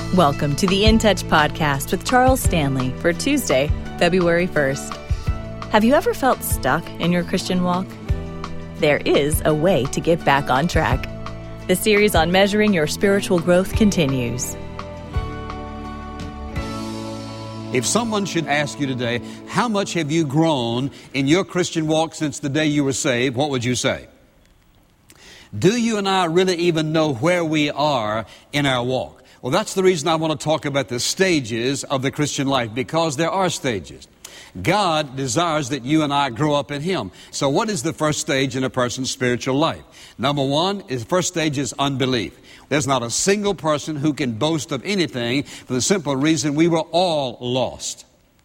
Welcome to the In Touch podcast with Charles Stanley for Tuesday, February 1st. Have you ever felt stuck in your Christian walk? There is a way to get back on track. The series on measuring your spiritual growth continues. If someone should ask you today, how much have you grown in your Christian walk since the day you were saved, what would you say? Do you and I really even know where we are in our walk? Well, that's the reason I want to talk about the stages of the Christian life, because there are stages. God desires that you and I grow up in Him. So what is the first stage in a person's spiritual life? Number one, the first stage is unbelief. There's not a single person who can boast of anything for the simple reason we were all lost.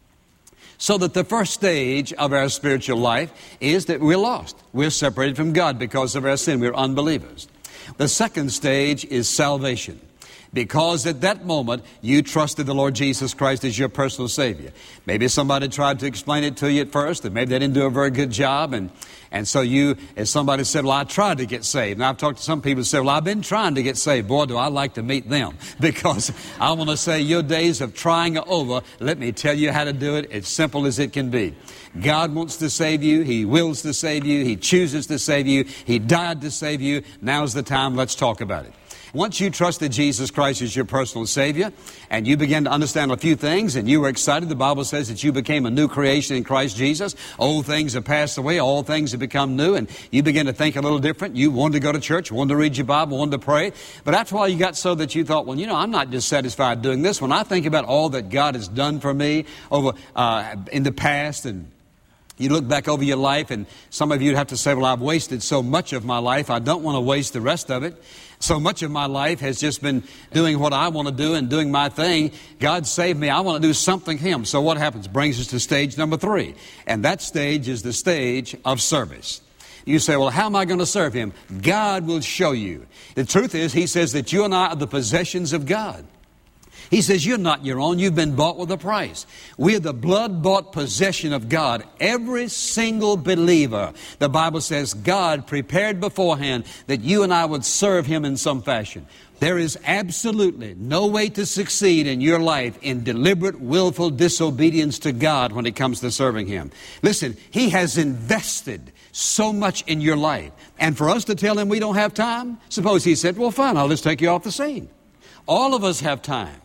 So that the first stage of our spiritual life is that we're lost. We're separated from God because of our sin. We're unbelievers. The second stage is salvation. Because at that moment, you trusted the Lord Jesus Christ as your personal Savior. Maybe somebody tried to explain it to you at first, and maybe they didn't do a very good job. And so you, as somebody said, well, I tried to get saved. And I've talked to some people who say, well, I've been trying to get saved. Boy, do I like to meet them. Because I want to say your days of trying are over. Let me tell you how to do it. It's simple as it can be. God wants to save you. He wills to save you. He chooses to save you. He died to save you. Now's the time. Let's talk about it. Once you trusted Jesus Christ as your personal Savior, and you began to understand a few things, and you were excited, the Bible says that you became a new creation in Christ Jesus. Old things have passed away, all things have become new, and you began to think a little different. You wanted to go to church, wanted to read your Bible, wanted to pray. But after a while you got so that you thought, well, I'm not just satisfied doing this. When I think about all that God has done for me over in the past, and you look back over your life, and some of you would have to say, well, I've wasted so much of my life, I don't want to waste the rest of it. So much of my life has just been doing what I want to do and doing my thing. God saved me. I want to do something for Him. So what happens? Brings us to stage number 3. And that stage is the stage of service. You say, well, how am I going to serve Him? God will show you. The truth is, He says that you and I are the possessions of God. He says, you're not your own. You've been bought with a price. We're the blood-bought possession of God. Every single believer, the Bible says, God prepared beforehand that you and I would serve Him in some fashion. There is absolutely no way to succeed in your life in deliberate, willful disobedience to God when it comes to serving Him. Listen, He has invested so much in your life. And for us to tell Him we don't have time, suppose He said, well, fine, I'll just take you off the scene. All of us have time.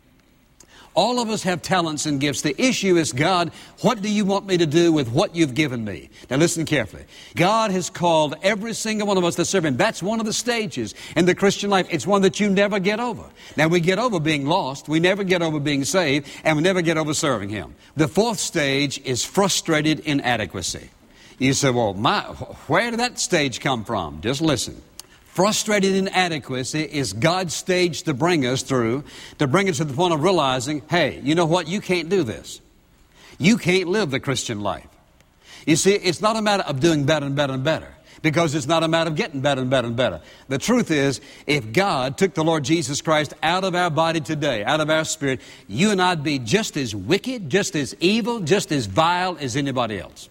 All of us have talents and gifts. The issue is, God, what do you want me to do with what you've given me? Now listen carefully. God has called every single one of us to serve Him. That's one of the stages in the Christian life. It's one that you never get over. Now we get over being lost. We never get over being saved. And we never get over serving Him. The fourth stage is frustrated inadequacy. You say, well, where did that stage come from? Just listen. Frustrated inadequacy is God's stage to bring us through, to bring us to the point of realizing, hey, you know what? You can't do this. You can't live the Christian life. You see, it's not a matter of doing better and better and better, because it's not a matter of getting better and better and better. The truth is, if God took the Lord Jesus Christ out of our body today, out of our spirit, you and I'd be just as wicked, just as evil, just as vile as anybody else.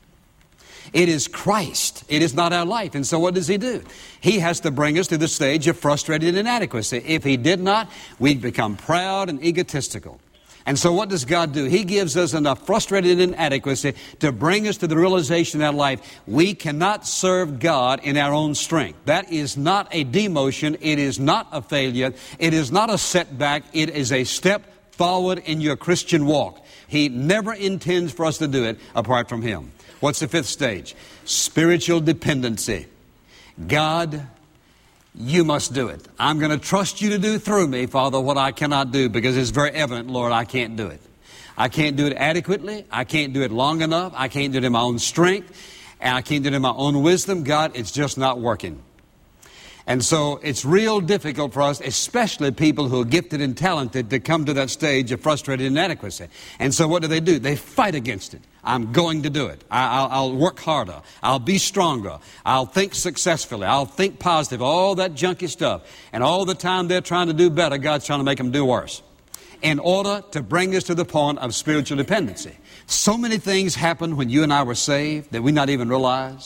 It is Christ. It is not our life. And so what does He do? He has to bring us to the stage of frustrated inadequacy. If He did not, we'd become proud and egotistical. And so what does God do? He gives us enough frustrated inadequacy to bring us to the realization in our life we cannot serve God in our own strength. That is not a demotion. It is not a failure. It is not a setback. It is a step forward in your Christian walk. He never intends for us to do it apart from Him. What's the fifth stage? Spiritual dependency. God, you must do it. I'm going to trust you to do through me, Father, what I cannot do, because it's very evident, Lord, I can't do it. I can't do it adequately. I can't do it long enough. I can't do it in my own strength. And I can't do it in my own wisdom. God, it's just not working. And so it's real difficult for us, especially people who are gifted and talented, to come to that stage of frustrated inadequacy. And so what do? They fight against it. I'm going to do it. I'll work harder. I'll be stronger. I'll think successfully. I'll think positive. All that junky stuff. And all the time they're trying to do better, God's trying to make them do worse, in order to bring us to the point of spiritual dependency. So many things happened when you and I were saved that we not even realize.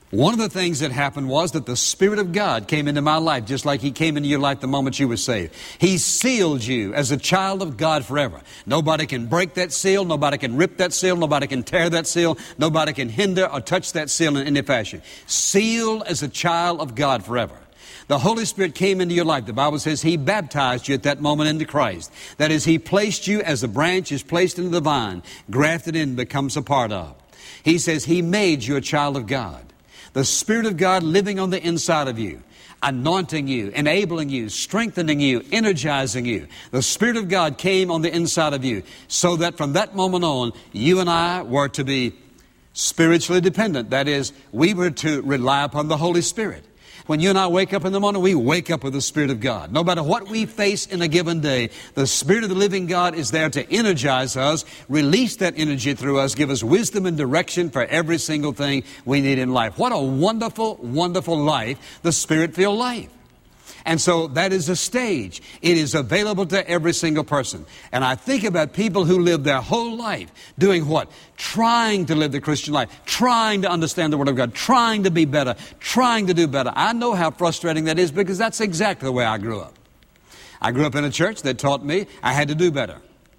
One of the things that happened was that the Spirit of God came into my life, just like He came into your life the moment you were saved. He sealed you as a child of God forever. Nobody can break that seal. Nobody can rip that seal. Nobody can tear that seal. Nobody can hinder or touch that seal in any fashion. Sealed as a child of God forever. The Holy Spirit came into your life. The Bible says He baptized you at that moment into Christ. That is, He placed you as a branch is placed into the vine, grafted in, becomes a part of. He says He made you a child of God. The Spirit of God living on the inside of you, anointing you, enabling you, strengthening you, energizing you. The Spirit of God came on the inside of you so that from that moment on, you and I were to be spiritually dependent. That is, we were to rely upon the Holy Spirit. When you and I wake up in the morning, we wake up with the Spirit of God. No matter what we face in a given day, the Spirit of the living God is there to energize us, release that energy through us, give us wisdom and direction for every single thing we need in life. What a wonderful, wonderful life, the Spirit-filled life. And so that is a stage. It is available to every single person. And I think about people who live their whole life doing what? Trying to live the Christian life, trying to understand the Word of God, trying to be better, trying to do better. I know how frustrating that is because that's exactly the way I grew up. I grew up in a church that taught me I had to do better.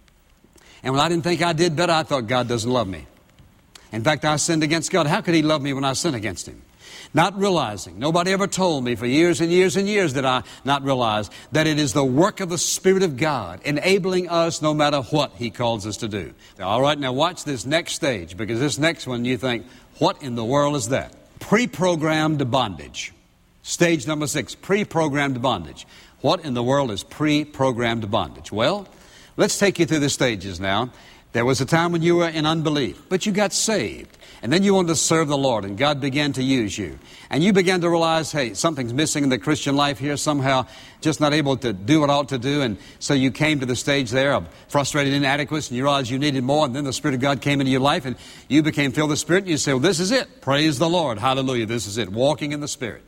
And when I didn't think I did better, I thought God doesn't love me. In fact, I sinned against God. How could He love me when I sin against Him? Not realizing, nobody ever told me for years and years and years did I not realize that it is the work of the Spirit of God enabling us no matter what He calls us to do. All right, now watch this next stage, because this next one you think, what in the world is that? Pre-programmed bondage. Stage number 6, pre-programmed bondage. What in the world is pre-programmed bondage? Well, let's take you through the stages now. There was a time when you were in unbelief, but you got saved. And then you wanted to serve the Lord, and God began to use you. And you began to realize, hey, something's missing in the Christian life here, somehow just not able to do what I ought to do. And so you came to the stage there of frustrated inadequacy, and you realized you needed more. And then the Spirit of God came into your life, and you became filled with the Spirit. And you say, well, this is it. Praise the Lord. Hallelujah. This is it. Walking in the Spirit.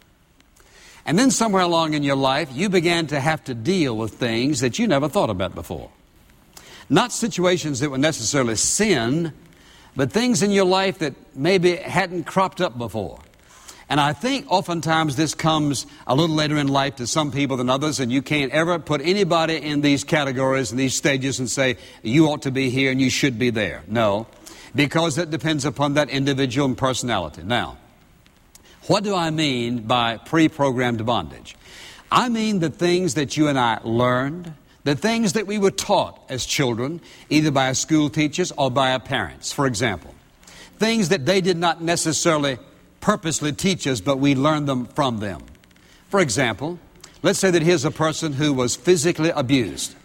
And then somewhere along in your life, you began to have to deal with things that you never thought about before. Not situations that were necessarily sin, but things in your life that maybe hadn't cropped up before. And I think oftentimes this comes a little later in life to some people than others, and you can't ever put anybody in these categories and these stages and say, you ought to be here and you should be there. No, because it depends upon that individual and personality. Now, what do I mean by pre-programmed bondage? I mean the things that you and I learned, the things that we were taught as children, either by our school teachers or by our parents, for example. Things that they did not necessarily purposely teach us, but we learned them from them. For example, let's say that here's a person who was physically abused.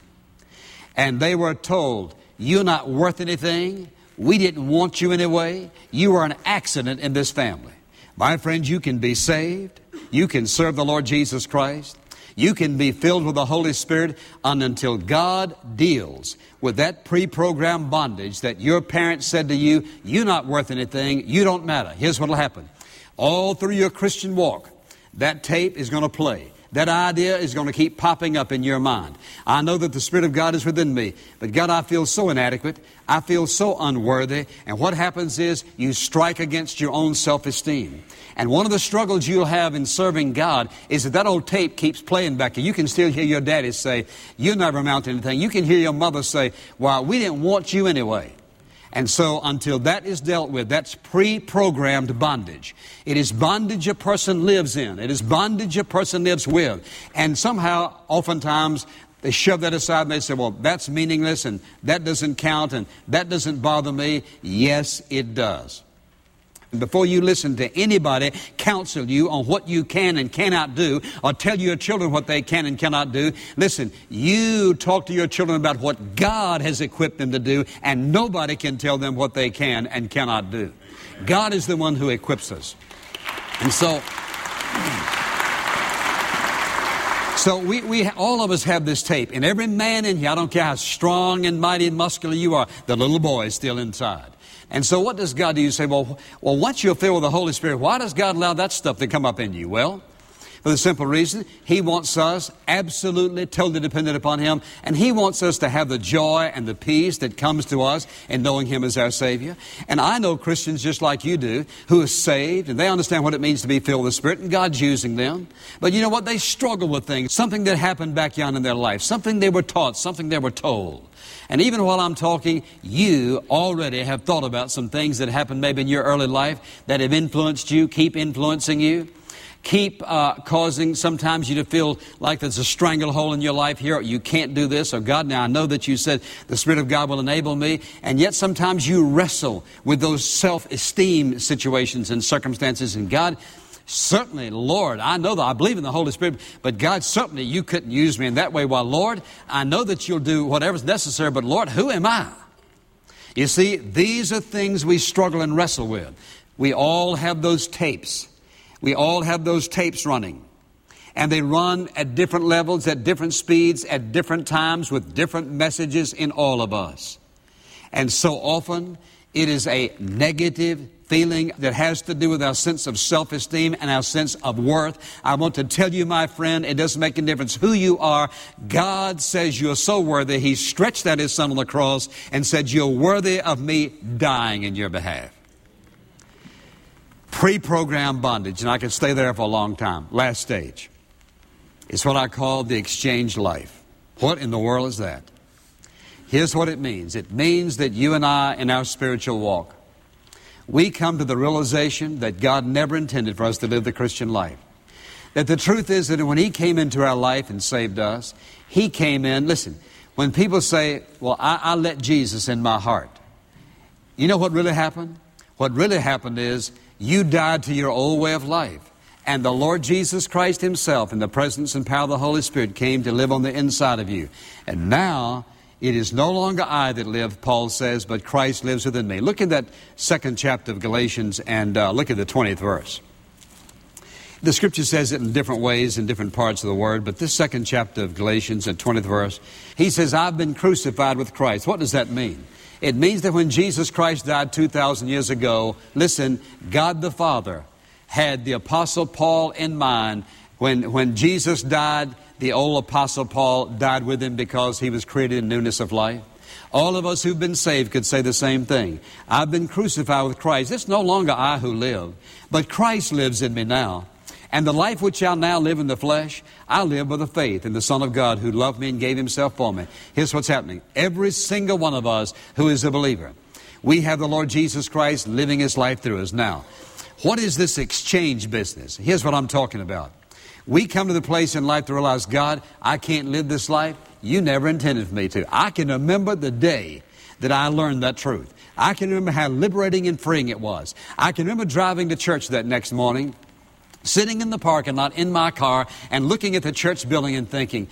And they were told, you're not worth anything. We didn't want you anyway. You are an accident in this family. My friends, you can be saved. You can serve the Lord Jesus Christ. You can be filled with the Holy Spirit until God deals with that pre-programmed bondage that your parents said to you, you're not worth anything, you don't matter. Here's what will happen. All through your Christian walk, that tape is going to play. That idea is going to keep popping up in your mind. I know that the Spirit of God is within me, but God, I feel so inadequate. I feel so unworthy. And what happens is you strike against your own self-esteem. And one of the struggles you'll have in serving God is that old tape keeps playing back. You can still hear your daddy say, you never amount to anything. You can hear your mother say, well, we didn't want you anyway. And so until that is dealt with, that's pre-programmed bondage. It is bondage a person lives in. It is bondage a person lives with. And somehow, oftentimes, they shove that aside and they say, well, that's meaningless and that doesn't count and that doesn't bother me. Yes, it does. Before you listen to anybody counsel you on what you can and cannot do or tell your children what they can and cannot do, listen, you talk to your children about what God has equipped them to do, and nobody can tell them what they can and cannot do. God is the one who equips us. And so we all of us have this tape, and every man in here, I don't care how strong and mighty and muscular you are, the little boy is still inside. And so what does God do? You say, well, once you're filled with the Holy Spirit, why does God allow that stuff to come up in you? Well, For the simple reason, He wants us absolutely, totally dependent upon Him. And He wants us to have the joy and the peace that comes to us in knowing Him as our Savior. And I know Christians just like you do who are saved, and they understand what it means to be filled with the Spirit, and God's using them. But you know what? They struggle with things. Something that happened back young in their life. Something they were taught. Something they were told. And even while I'm talking, you already have thought about some things that happened maybe in your early life that have influenced you, keep influencing you. Keep causing sometimes you to feel like there's a stranglehold in your life here. You can't do this. Or God, now I know that you said the Spirit of God will enable me. And yet sometimes you wrestle with those self-esteem situations and circumstances. And God, certainly, Lord, I know that I believe in the Holy Spirit. But God, certainly you couldn't use me in that way. Well, Lord, I know that you'll do whatever's necessary. But Lord, who am I? You see, these are things we struggle and wrestle with. We all have those tapes. We all have those tapes running. And they run at different levels, at different speeds, at different times, with different messages in all of us. And so often, it is a negative feeling that has to do with our sense of self-esteem and our sense of worth. I want to tell you, my friend, it doesn't make a difference who you are. God says you're so worthy. He stretched out His Son on the cross and said, you're worthy of me dying in your behalf. Pre-programmed bondage, and I could stay there for a long time. Last stage. It's what I call the exchange life. What in the world is that? Here's what it means. It means that you and I, in our spiritual walk, we come to the realization that God never intended for us to live the Christian life. That the truth is that when He came into our life and saved us, He came in. Listen, when people say, well, I let Jesus in my heart. You know what really happened? What really happened is you died to your old way of life. And the Lord Jesus Christ Himself, in the presence and power of the Holy Spirit, came to live on the inside of you. And now, it is no longer I that live, Paul says, but Christ lives within me. Look at that second chapter of Galatians and look at the 20th verse. The Scripture says it in different ways in different parts of the Word, but this second chapter of Galatians and 20th verse, he says, I've been crucified with Christ. What does that mean? It means that when Jesus Christ died 2,000 years ago, listen, God the Father had the Apostle Paul in mind. When Jesus died, the old Apostle Paul died with him because he was created in newness of life. All of us who've been saved could say the same thing. I've been crucified with Christ. It's no longer I who live, but Christ lives in me now. And the life which I now live in the flesh, I live by the faith in the Son of God who loved me and gave Himself for me. Here's what's happening. Every single one of us who is a believer, we have the Lord Jesus Christ living His life through us. Now, what is this exchange business? Here's what I'm talking about. We come to the place in life to realize, God, I can't live this life. You never intended for me to. I can remember the day that I learned that truth. I can remember how liberating and freeing it was. I can remember driving to church that next morning, sitting in the parking lot in my car and looking at the church building and thinking,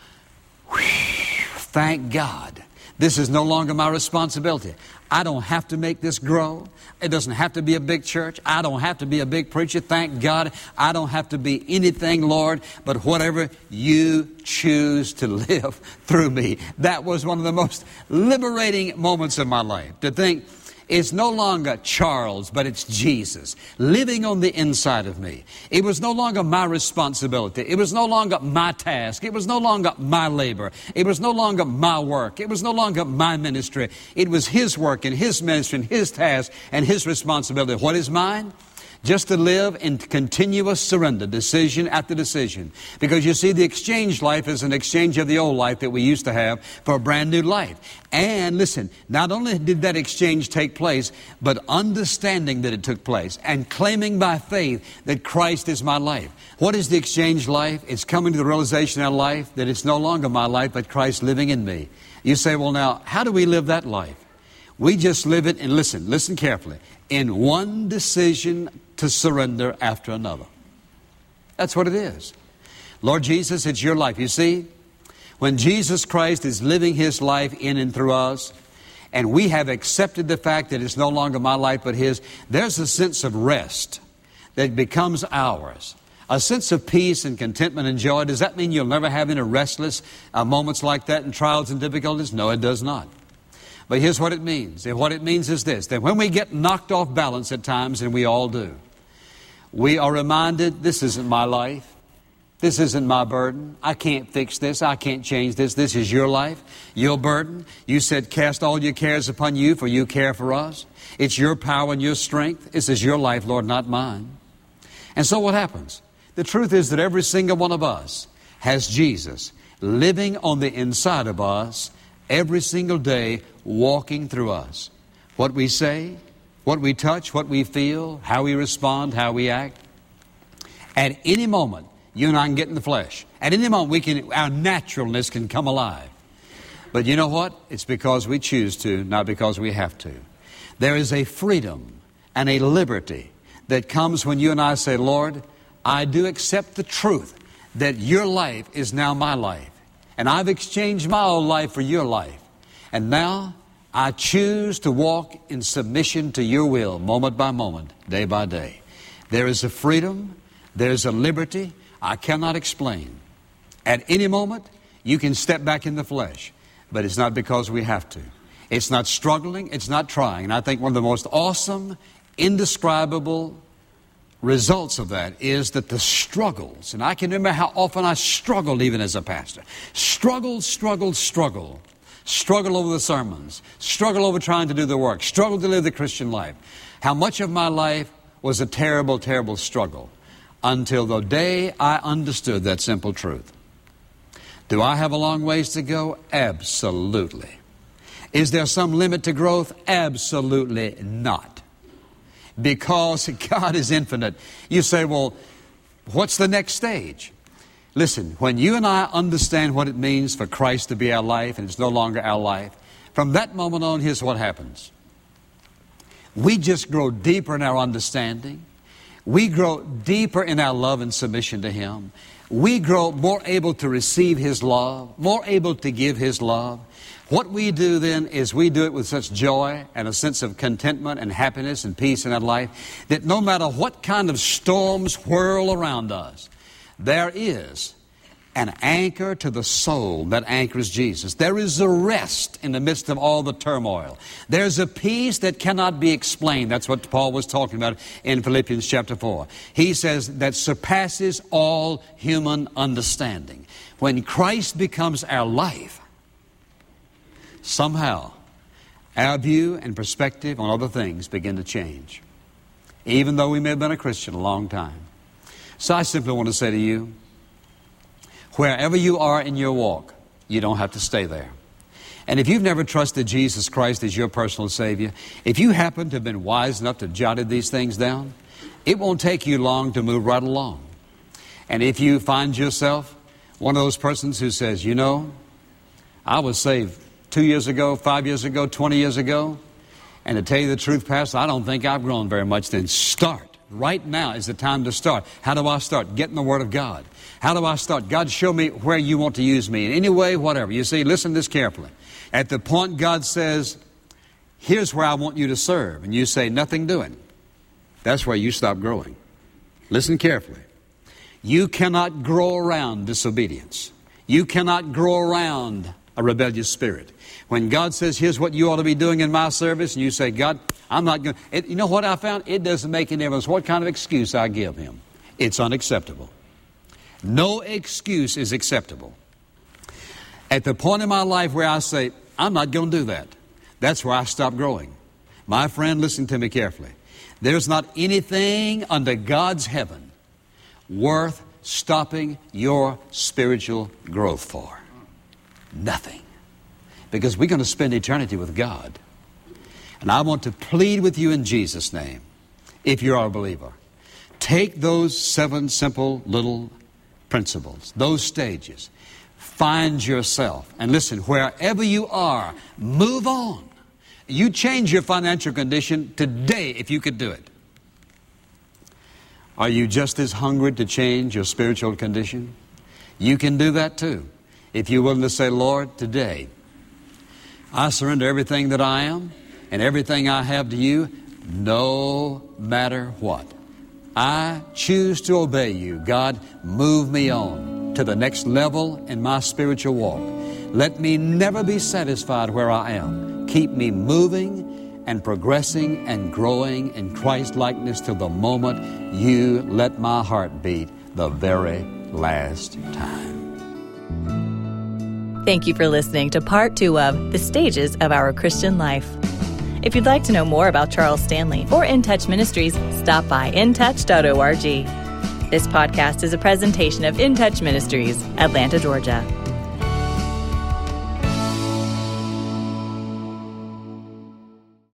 thank God, this is no longer my responsibility. I don't have to make this grow. It doesn't have to be a big church. I don't have to be a big preacher. Thank God I don't have to be anything, Lord, but whatever you choose to live through me. That was one of the most liberating moments of my life, to think, it's no longer Charles, but it's Jesus living on the inside of me. It was no longer my responsibility. It was no longer my task. It was no longer my labor. It was no longer my work. It was no longer my ministry. It was His work and His ministry and His task and His responsibility. What is mine? Just to live in continuous surrender, decision after decision. Because you see, the exchange life is an exchange of the old life that we used to have for a brand new life. And listen, not only did that exchange take place, but understanding that it took place and claiming by faith that Christ is my life. What is the exchange life? It's coming to the realization in our life that it's no longer my life, but Christ living in me. You say, well, now, how do we live that life? We just live it, and listen carefully, in one decision to surrender after another. That's what it is. Lord Jesus, it's your life. You see, when Jesus Christ is living His life in and through us, and we have accepted the fact that it's no longer my life but His, there's a sense of rest that becomes ours. A sense of peace and contentment and joy. Does that mean you'll never have any restless moments like that in trials and difficulties? No, it does not. But here's what it means. And what it means is this, that when we get knocked off balance at times, and we all do, we are reminded, this isn't my life. This isn't my burden. I can't fix this. I can't change this. This is your life, your burden. You said, cast all your cares upon you, for you care for us. It's your power and your strength. This is your life, Lord, not mine. And so what happens? The truth is that every single one of us has Jesus living on the inside of us every single day, walking through us. What we say, what we touch, what we feel, how we respond, how we act. At any moment, you and I can get in the flesh. At any moment, our naturalness can come alive. But you know what? It's because we choose to, not because we have to. There is a freedom and a liberty that comes when you and I say, Lord, I do accept the truth that your life is now my life. And I've exchanged my old life for your life. And now I choose to walk in submission to your will, moment by moment, day by day. There is a freedom, there is a liberty I cannot explain. At any moment, you can step back in the flesh. But it's not because we have to. It's not struggling, it's not trying. And I think one of the most awesome, indescribable results of that is that the struggles, and I can remember how often I struggled even as a pastor. Struggle over the sermons. Struggle over trying to do the work. Struggle to live the Christian life. How much of my life was a terrible, terrible struggle until the day I understood that simple truth. Do I have a long ways to go? Absolutely. Is there some limit to growth? Absolutely not. Because God is infinite. You say, well, what's the next stage? Listen, when you and I understand what it means for Christ to be our life and it's no longer our life, from that moment on, here's what happens. We just grow deeper in our understanding. We grow deeper in our love and submission to Him. We grow more able to receive His love, more able to give His love. What we do then is we do it with such joy and a sense of contentment and happiness and peace in our life that no matter what kind of storms whirl around us, there is an anchor to the soul that anchors Jesus. There is a rest in the midst of all the turmoil. There's a peace that cannot be explained. That's what Paul was talking about in Philippians chapter 4. He says that surpasses all human understanding. When Christ becomes our life, somehow our view and perspective on other things begin to change, even though we may have been a Christian a long time. So I simply want to say to you, wherever you are in your walk, you don't have to stay there. And if you've never trusted Jesus Christ as your personal Savior, if you happen to have been wise enough to jotted these things down, it won't take you long to move right along. And if you find yourself one of those persons who says, you know, I was saved 2 years ago, 5 years ago, 20 years ago, and to tell you the truth, Pastor, I don't think I've grown very much, then start. Right now is the time to start. How do I start? Get in the Word of God. How do I start? God, show me where you want to use me. In any way, whatever. You see, listen to this carefully. At the point God says, here's where I want you to serve, and you say, nothing doing, that's where you stop growing. Listen carefully. You cannot grow around disobedience. You cannot grow around a rebellious spirit. When God says, here's what you ought to be doing in my service, and you say, God, I'm not going to... You know what I found? It doesn't make any difference what kind of excuse I give Him. It's unacceptable. No excuse is acceptable. At the point in my life where I say, I'm not going to do that, that's where I stop growing. My friend, listen to me carefully. There's not anything under God's heaven worth stopping your spiritual growth for. Nothing. Because we're going to spend eternity with God. And I want to plead with you in Jesus' name, if you're a believer, take those 7 simple little principles, those stages, find yourself, and listen, wherever you are, move on. You change your financial condition today if you could do it. Are you just as hungry to change your spiritual condition? You can do that too. If you're willing to say, Lord, today, I surrender everything that I am and everything I have to you, no matter what. I choose to obey you. God, move me on to the next level in my spiritual walk. Let me never be satisfied where I am. Keep me moving and progressing and growing in Christ-likeness till the moment you let my heart beat the very last time. Thank you for listening to Part 2 of The Stages of Our Christian Life. If you'd like to know more about Charles Stanley or In Touch Ministries, stop by intouch.org. This podcast is a presentation of In Touch Ministries, Atlanta, Georgia.